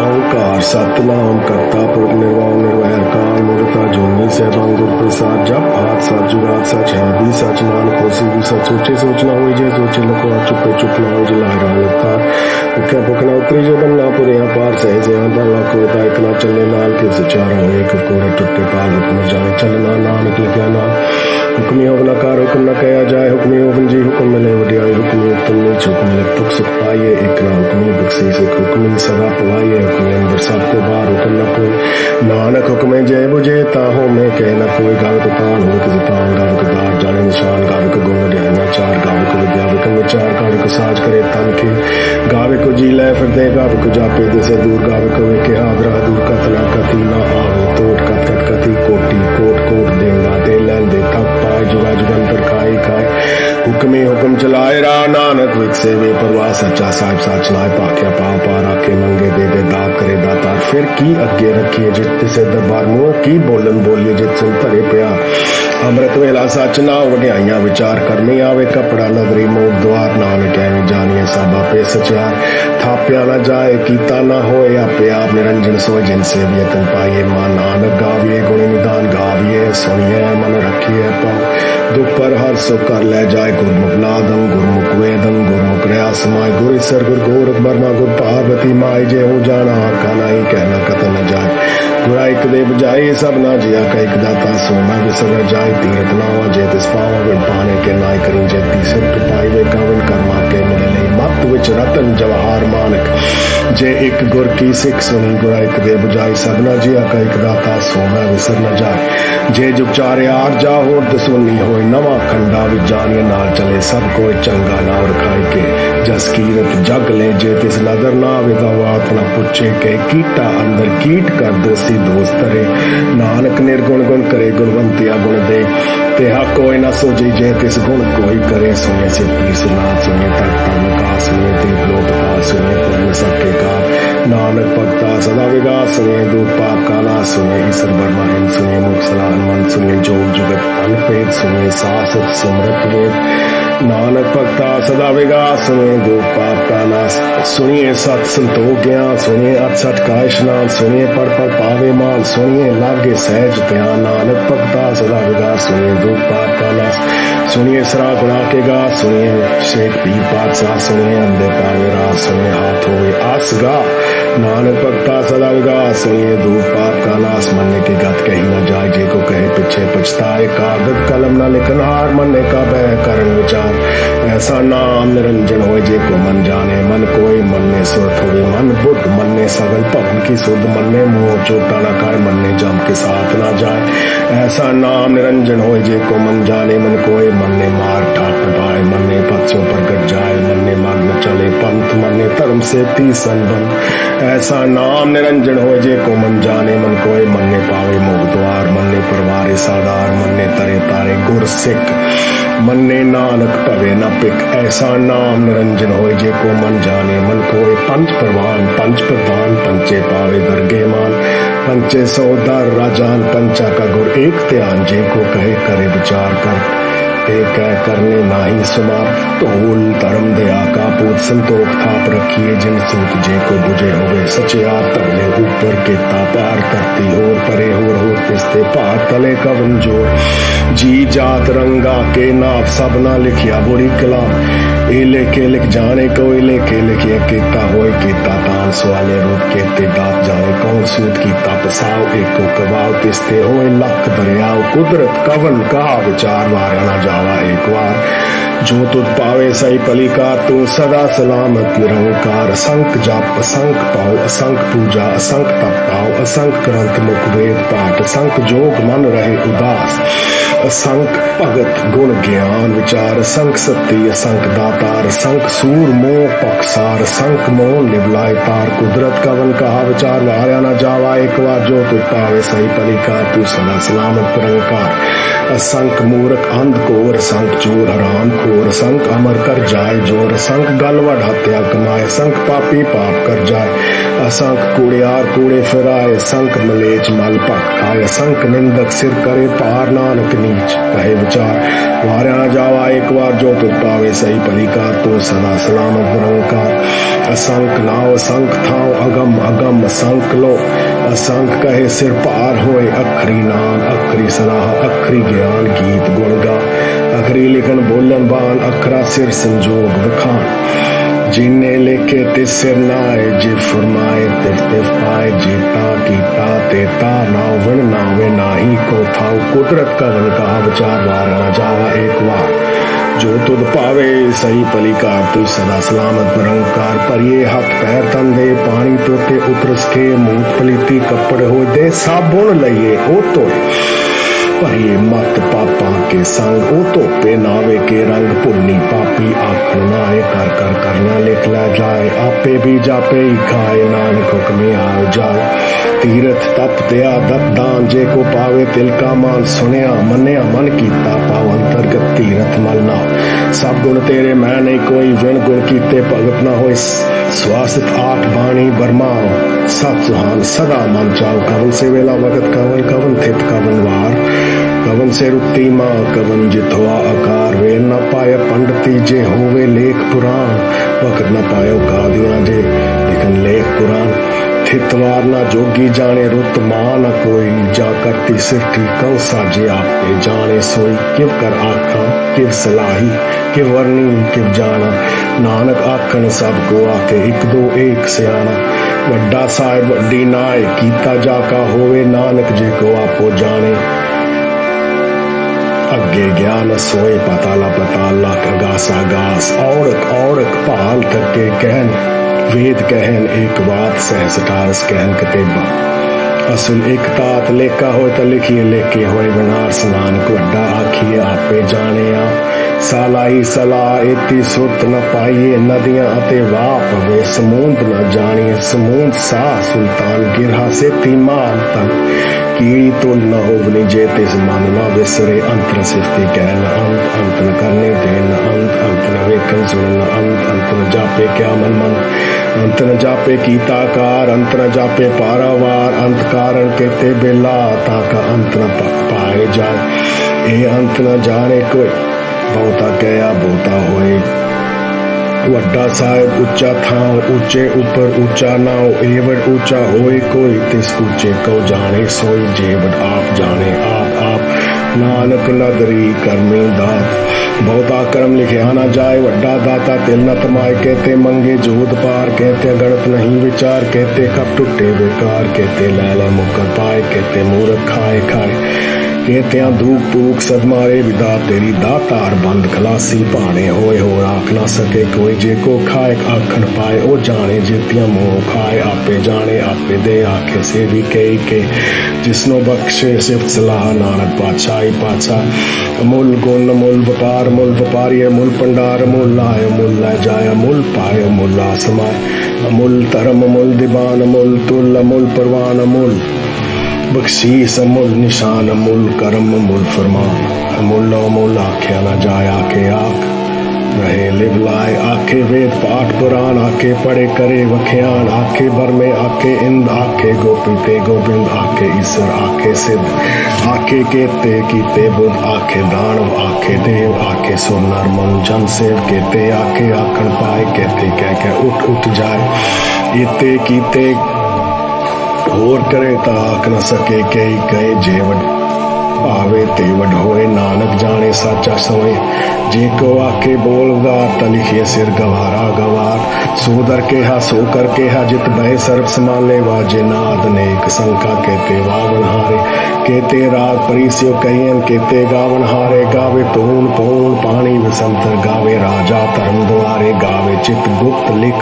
ओंकार सतनाम करता पुरख निर्वाण निर्वैर काल मूर्ता जोनी सहबान गुर प्रसाद जप हाथ सच जुगात सच है भी सच नानक होसी भी सच सोचे सोचना हो जे सोचे लखो चुपे चुप ना हो जे लारा लगता भुखे भुखना उतरी जो बनना पुरे पार सहे से पर लाख होता एक ना चले नाल के सचार हो एक कोड़े टुटे पाल हुक्म जाने चलना नानक लिखा ना हुक्मी हो न कार हुक्म न कया जाए हुक्मी हो जी हुक्म मिले वडियाई हुक्मी उत्तम नीच हुक्म लिख तुक सुख पाइए एक ना हुक्मी बख्शी सिख हुक्मी सदा पवाइए हुक्मी अंदर सबको बाहर हुक्म न कोई नानक हुक्मे जय बुझे ताहो में कह न कोई गावक तान हो कि जपान गावक दार जाने निशान गावक गुण ध्यान चार गावक विद्या विकम विचार गावक साज करे तन के गावे को जी लै फिर दे गावे को जापे दिसे दूर गावे को वे के हादरा दूर कतना कति ना आवे तोट कत कति कोटि कोट कोट देंगा दे लैन दे तक पाए जुगा जुगंतर खाई खाए हुक्मे हुक्म चलाए रा नानक विकसे वे परवाह सच्चा साहिब सच नाय पाख्या पाँव पा रखे मंगे दे दे दात करे दातार फिर की अगे रखिए जित से दरबार मुँह की बोलन बोलिए जित सुन भरे प्या अमृत वेला सच ना वड्याइया विचार करनी आवे कपड़ा नगरी मोग द्वार नानक एवं जानिए सब आपे सचार थाप्या न जाए कीता न होए आपे आप निरंजन सोए जिनसे भी यतन पाइए मां नानक गाविए गुण निदान गाविए सुनिए मन रखिए पाओ दुख पर हर सो कर ले जाए गुरमुख नादम गुरमुख वेदम गुरमुख रयास माय गुर ईसर गुर गोरख बर्मा गुर पार्वती माय जे हो जाना आका नहीं कहना कतन न जाए गुरा एक दे बजाए सब ना जिया का एक दाता सोना विसर जाए तीरथ नावा जे तिस पावा बिन पाने के नाय करी जे तीसर टुपाई वे कवन कर्मा के मिले मत विच रतन जवाहर मानक जे एक गुर की सिख सुनी गुरा एक दे बजाए सब ना जिया का एक दाता सोना विसर न जाए जे जुग चारे आर जा हो सुनी हो नवा खंडा विच जानिए नाल चले सब कोई चंगा नाम रखाई के जस कीरत जग ले जे तिस नजर ना आवे दावात न पुछे के कीटा अंदर कीट कर दोषी दोस्त रे नानक निर्गुण गुण करे गुणवंतिया गुण दे ते हक कोई न सोचे जे तिस गुण कोई करे सुने से पीस ना सुने तक का सुने ते लोक का सुने पूर्ण सबके का नानक भक्ता सदा विगास सुने दूत पाप का ना सुने ईश्वर वर्मा हिम सुने मुख सलाह मन सुने जोग जुगत अनपेद सुने सासत समृत वेद नानक भक्ता सदा विगास सुने दूत पाप का नाश सुनिए सत संतोख ज्ञान सुनिए अठसठ का स्नान सुनिए पढ़ पढ़ पावे मान सुनिए लागे सहज ध्यान नानक भक्ता सदा विगास सुनिए दूत पाप का नाश सुनिए सरा गुणा के गा सुनिए शेख पीर पातशाह सुनिए अंधे पावे रात सुनिए हाथ होवे आस गा नानक भक्ता सदा विगास सुनिए दूत पाप का नाश मनने की गत कही न जाए जे को कहे पीछे पछताए कागज कलम न लिखन हार मनने का बह करण विचार ऐसा नाम निरंजन हो जे को मन जाने मन कोई मन में सुरत हुए मन बुद्ध मन में सगल पवन की शुद्ध मन में मुंह चोटा न खाए मन में जम के साथ न जाए ऐसा नाम निरंजन हो जे को मन जाने मन कोई मन ने मार ठाट पाए मन ने पक्षों पर गट जाए मन ने मग्न चले पंथ मन ने धर्म से तीसन बन ऐसा नाम निरंजन हो जे को मन जाने मन कोई मन ने पावे मुख द्वार मन ने परवारे सादार मन ने तरे तारे गुर सिख मन ने नानक पवे न पिक ऐसा नाम निरंजन होए जे को मन जाने मन कोय पंच परवान पंच प्रधान पंचे पावे दरगे मान पंचे सौदार राजान पंचा का गुर एक ध्यान जे को कहे करे विचार कर एक करने नाही सुमार तोल धर्म दया का पूत संतोख थाप रखिए जिन सूत जे को बुझे होवे सचे आप तले ऊपर के तापार करती होर परे होर पिस्ते पार तले कवन जोर जी जात रंगा के नाप सब ना लिखिया बुरी कलाम ए लेके लिख जाने को लेके लिखिए केता होए केता तान सवाले रूप केते दात जाने कौन सूत की तपसाओ एको कवाओ तिस्ते होए लख दरियाओ कुदरत कवन का विचार मारा ना जावा एक बार जो तुझ पावे सही पलिका तू सदा सलामत निरंकार असंख जाप असंख पाओ असंख पूजा असंख तप पाओ असंख ग्रंथ मुख वेद पाठ असंख जोग मन रहे उदास असंख भगत गुण ज्ञान विचार असंख सत्य असंख दातार असंख सूर मोह पक्षार असंख मोह निवलाए तार कुदरत कवन कहा विचार मारा न जावा एक बार जो तुझ पावे सही पलिका तू सदा सलामत निरंकार असंख मूर्ख अंध घोर, असंख चोर हराम खोर, असंख अमर कर जाए जोर, असंख गल वड हत्या कमाए, असंख पापी पाप कर जाए, असंख कूड़ियार कूड़े फिराए, असंख मलेच मल पक खाए, असंख निंदक सिर करे पार, नानक नीच कहे विचार, वारा न जावा एक बार जो तुझ पावे, सही भली कार तो सदा सलामत निरंकार, असंख नाव असंख थाव अगम अगम असंख लो, असंख कहे सिर पार होए, अखरी नाम अखरी सलाह अखरी ज्ञान गीत गुण गा, अखरी लिखन बोलन बान अखरा सिर संजोग विखान, जिन्ने लेखे तिस सिर नाए, जे फरमाए तिफ तिफ पाए, जीता कीता तेता नावन नावे नाही को थाऊ, कुदरत का वन का विचार वार न जावा एक बार, जो तुद पावे सही भली कार तू सदा सलामत निरंकार, पर ये हाथ पैर तन दे पानी तोते उतरस के, मूत पलीती कपड़े हो दे साबुन लइए ओ तो, पर ये मत पापा के संग ओ तो पे नावे के रंग, पुन्नी पापी आखन नाए कर कर करना लिख ला जाए, आपे भी जापे ही खाए, नानक हुक्मे आओ जाए, तीरथ तप दया दप दान, जे को पावे तिल का मान, सुनिया मनिया मन कीता पाव अंतरगत तीरथ मलना, सब गुण तेरे मैं नहीं कोई, विण गुण कीते भगत ना होए, स्वासित आठ बाणी बरमाओ, सत सुहान सदा मन चाओ, कवन से वेला वगत कवन कवन थित कवन वार, कवन से रुक्ति माँ कवन जिथवा आकार, वेल न पाए पंडिती जे होवे लेख पुराण, वक्त न पायो कादियां जे लेकिन लेख पुराण, थितवार ना जोगी जाने रुत मां न कोई, जा करती सिरठी कौ साजे आपे जाने सोई, किव कर आखा किव सलाही किव वर्णी किव जाना, नानक आखन सब को आके एक दो एक सियाना, वड्डा साहिब वड्डी नाय कीता जाका होवे, नानक जे को आपो जाने, अगे ज्ञान सोए पताला पताला कगासा गास, औड़क औड़क भाल थके कहन, वेद कहन एक बात सहस टारस कहन कतेबा, असुल एक तात लेखा होए तो लिखिए लेके होए बनारस, नानक वड्डा आखिए आपे जाने आ, सालाई सलाह एती सुरत न पाइए, नदियां अते वाह पवे समूंद न जानिए, समूंद सा सुल्तान गिरहा से तीमान तन, कीड़ी तो न होवनी जे तिस मन न विसरे, अंतर सिफती कह न अंत अंत न करने दे न अंत अंत न वेखन सुन न अंत अंत न जापे क्या मन मन, अंत न जापे कीता कार, अंत न जापे पारावार, अंत कारण कहते बेला ताका अंत न पाए जाए, ए अंत न जाने कोई, बहुता गया बहुता होए, वड्डा साहिब उच्चा थाव ऊंचे ऊपर ऊंचा नाव, एवड ऊंचा होए कोई, तिस ऊंचे को जाने सोई, जेवड आप जाने आप नानक नगरी कर्मी दात, बहुता कर्म लिखे आना जाए, वड्डा दाता तिल न तमाए, कहते मंगे जोध पार, कहते गणत नहीं विचार, कहते कब टूटे बेकार, कहते लैला मुकर पाए, कहते मूर्ख खाए खाए, कहते धूप पूक सदमारे विदा तेरी दातार बंद खलासी, भाने होए हो आख ना सके कोई, जे को खाए आखन पाए, ओ जाने जेतियां मोह खाए, आपे जाने आपे दे आखे से भी कई के, जिसनो बख्शे सिर्फ सलाह, नानक पातशाही पातशाह, अमूल गुण अमूल व्यापारी अमूल पंडार, अमूल लाए अमूल लै जाए, अमूल पाए अमूल आसमाए, अमूल धर्म अमूल दीवान, अमूल तुल अमूल परवान, अमूल बख्शीस अमूल निशान, अमूल कर्म अमूल फरमान, अमूल अमूल आख्या न जाए आके आख रहे लिव लाए, आखे वेद पाठ पुराण आके पढ़े करे वख्यान, आखे बर में आके इंद आखे गोपी ते गोविंद, आखे ईश्वर आखे सिद्ध, आखे केते कीते बुद्ध, आखे दानव आखे देव, आखे सो नर मन जन सेव, केते आखे आखन पाए, कहते कह उठ उठ जाए, इते कीते होर करे ता आख न सके कई कहे, जेवड पावे तेवड होए, नानक जाने साचा सोए, जे को आके बोलगार तलिखिए सिर गवारा गवार, सोदर केहा सो कर केहा, जित बहे सर्व समाले, वाजे नाद नेक संका, कहते वावन हारे, कहते राग परिस्यो कहियन, कहते गावन हारे, गावे तूण पूर्ण पानी विसंतर, गावे राजा धर्म द्वारे, गावे चित गुप्त लिख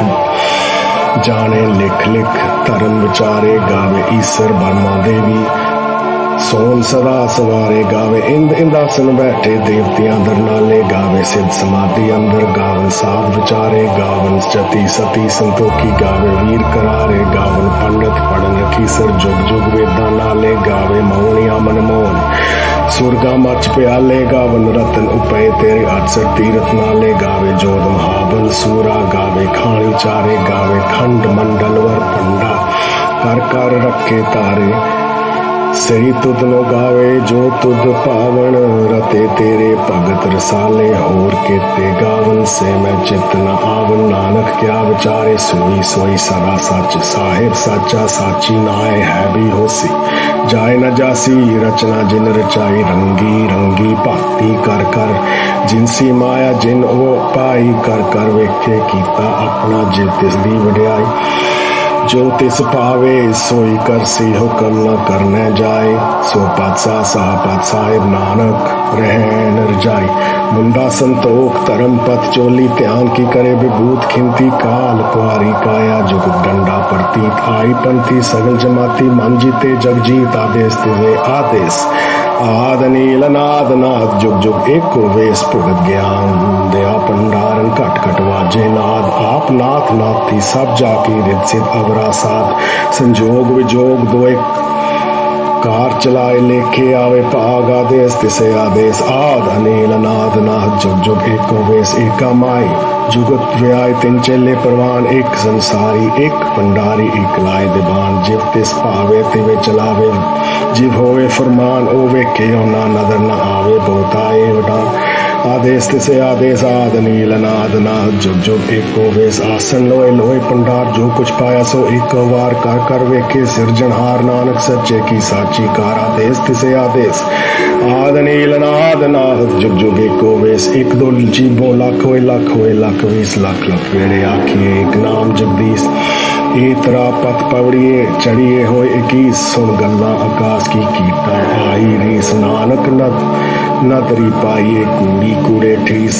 जाने लिख लिख धर्म विचारे, गावे ईश्वर ब्रह्मा देवी सोन सदा सवारे गावे इंद इंदासन बैठे देवतियां दरनाले गावे सिद्ध समाधि अंदर गावन साध विचारे गावन जति सती संतोखी गावे वीर करारे गावन पंडित पढ़न रखी सर जुग जुग वेदा नाले गावे मौनिया मनमोहन सुरगा मच प्याले गावन रतन उपय तेरे अड़सठ तीरथ नाले गावे जोध महाबल सूरा गावे खाणी चारे गावे खंड मंडल वर पंडा कर कर रखे तारे सही तुद नो गावे जो तुद पावन रते तेरे भगत रसाले होर केते गावन से मैं चित न आवन नानक क्या विचारे सोई सोई सदा सच साहिब साचा साची नाए है भी होसी जाए न जासी रचना जिन रचाई रंगी रंगी भक्ति कर कर जिनसी माया जिन वो पाई कर कर वेखे कीता अपना जिव तिस दी वड्याई जो तिस पावे सोई कर सी हुक्म न करने जाए सो पातशाह साहब साहिब नानक रहन रजाई मुंडा संतोख धर्म पथ चोली ध्यान की करे विभूत खिंती काल कुआरी काया जुग डंडा प्रतीत आई पंथी सगल जमाती मन जीते जग जीत आदेश तिजे आदेश आद नील नाद नाद जुग जुग एको वेश भुगत ज्ञान दया भंडारन घट घट वाजे नाद आप नाथ नाथी सब जाकी रिद सिद्ध अवरा साध संजोग विजोग दोए कार चलाए लेखे आवे भाग आदेश तिसे आदेश आद अनिल नाद नाद जुग जुग एको वेश एका माई जुगत व्याय तिन चेले परवान एक संसारी एक भंडारी एक लाए दिबान जिव तिस पावे तिवे चलावे जिव होवे फरमान ओ वेखे ना नजर न आवे बहुताए वडान आदेश तिसे आदेश आद नील नाद नाद जुग जुग एको वेश आसन लोए लोए भंडार जो कुछ पाया सो एक वार कर कर वेखे सिरजनहार नानक सच्चे की साची कार आदेश तिसे आदेश आद नील नाद नाद जुग जुग एको वेश एक दो जीवों लाख होए लाख 20 लाख लख वेड़े आखिए एक नाम जगदीश इतरा पथ पवड़िए चढ़िए होए 21 सुन गल्ला आकाश की कीटा आई रीस नानक नदरी पाइए कूड़ी कूड़े ठीस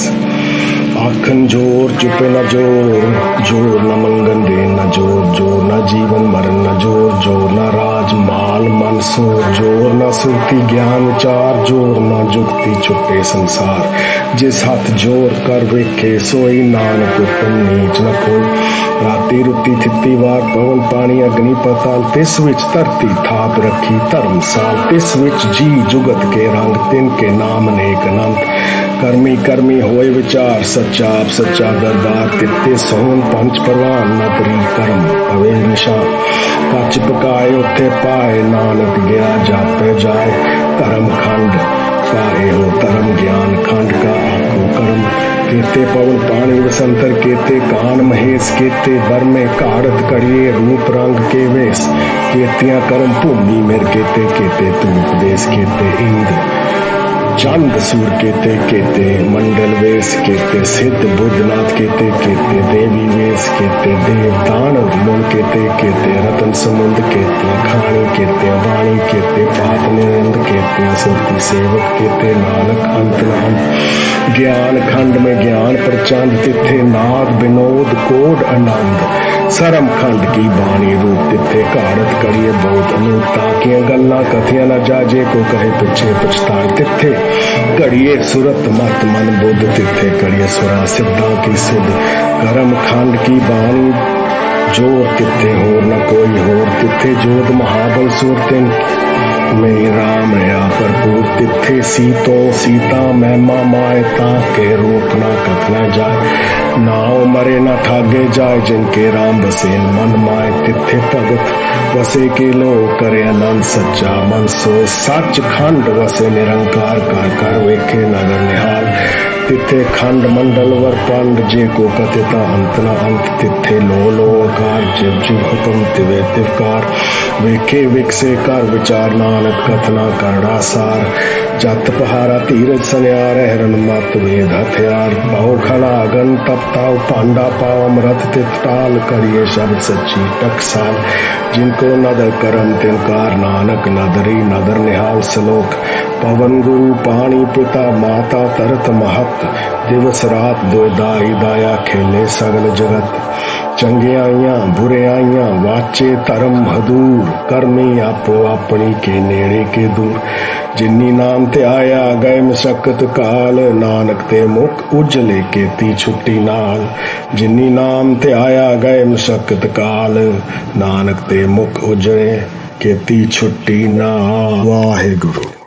आखन जोर चुपे न जोर जोर न मंगन दे न जोर जोर न जीवन मरण न जोर जोर न राज माल मन सोर जोर न सुरती ज्ञान विचार जोर न जुगती छुट्टे संसार जिस हाथ जोर कर वेखे सोई नानक उत्तम नीच न कोई राती रुती थिती वार पवन पानी अग्नि पताल तिस विच धरती थाप रखी धर्मसाल तिस विच जी जुगत के रंग तिन के नाम अनेक अनंत कर्मी कर्मी होए विचार सच्चा आप सच्चा दरबार तित्ते सोहन पंच परवान नदरी कर्म पवे निशान कच पकाए उथे पाए नानक गया जापे जाए धर्म खंड पाए हो धर्म ज्ञान खंड का आखो कर्म केते पवन पानी वसंतर केते कान महेश केते वर में काड़त कड़िए रूप रंग के वेश केतियां कर्म भूमि मेर केते केते तू उपदेश केते इंद्र चंद सूर केते केते मंडल वेश केते सिद्ध बुद्धनाथ केते केते देवी वेश केते देव दानव मुन केते केते रतन समुद्र केते खाणी केते वाणी केते पात निरंद केते सुरती सेवक केते नानक अंत नाम ज्ञान खंड में ज्ञान प्रचंड तिथे नाद विनोद कोड आनंद सरम खंड की बाणी रूप तिथे काड़त करिए बहुत अनूप ताकियां गल्ला कथियां न जाजे को कहे पिछे पछताए तिथे कड़िए सुरत मत मन बुद्ध तिथे कड़िए सुरा सिद्धा की सिद्ध कर्म खंड की बाणी जोर तिथे होर न कोई होर तिथे जोध महाबल सूरतिन में राम रहा भरपूर तिथे सीतो सीता महिमा माए के रूप ना कथना जाए नाव मरे न ठागे जाए जिनके राम बसे मन माए तिथे भगत वसे के लो करे आनंद सच्चा मन सो सच खंड वसे निरंकार कर कर वेखे नगर निहाल तिथे खंड मंडल वर पंड जे को कथिता अंत न अंत तिथे लो लो कार जिव जिव हुक्म तिवे तिवकार वेखे विकसे कर विचार नानक कथना करड़ा सार जत पहारा तीरज सन्यार हरण मत वेद हथियार बहु खड़ा अगन तप ताव पांडा पाव अमृत तित टाल करिए शब्द सच्ची टकसाल जिनको नदर करम तिनकार नानक नदरी नदर निहाल सलोक पवन गुरु पानी पिता माता तरत महत दिवस रात दो दाई दाया खेले सगल जगत चंगियाइयां बुरियाइयां वाचे धर्म हदूर करमी आपो अपनी के नेड़े के दूर जिन्नी नाम ते आया गए मशक्कत काल नानक ते मुख उजले केती छुट्टी नाल जिन्नी नाम ते आया गए मशक्कत काल नानक ते मुख उजले केती छुट्टी नाल वाहे गुरु।